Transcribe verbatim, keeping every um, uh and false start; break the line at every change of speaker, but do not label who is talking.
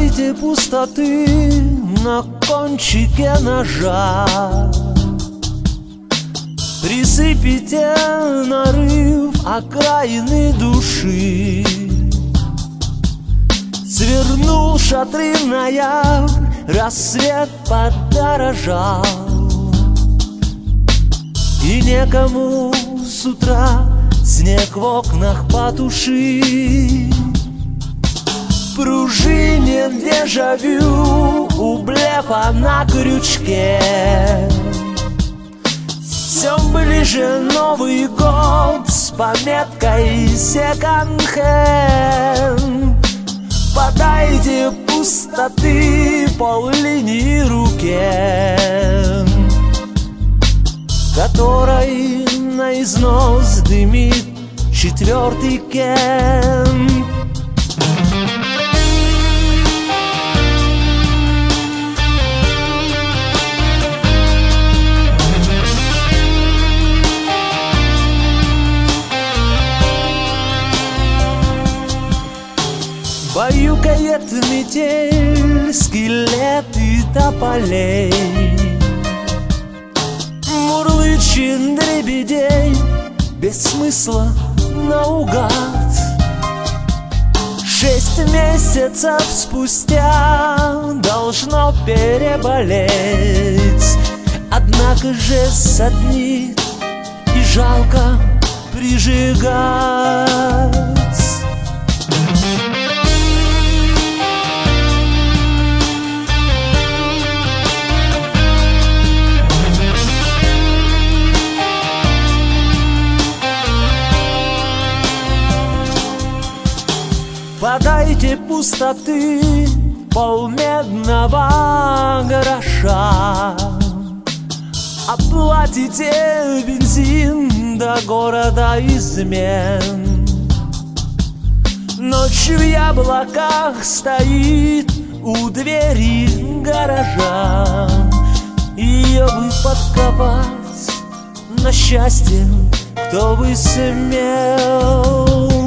Подайте пустоты на кончике ножа, присыпите нарыв окраины души. Свернул шатры ноябрь, рассвет подорожал, и некому с утра снег в окнах потушить. Пружинен дежавю у блефа на крючке. Все ближе Новый год с пометкой секонд-хенд. Подайте пустоты поллинии руке, которой на износ дымит четвертый Кент. Баюкает метель скелеты тополей, мурлычет дребедей без смысла наугад. Шесть месяцев спустя должно переболеть, однако же саднит и жалко прижигать. Подайте пустоты полмедного гроша, оплатите бензин до города измен. Ночь в яблоках стоит у двери гаража, ее бы подковать на счастье, кто бы сумел.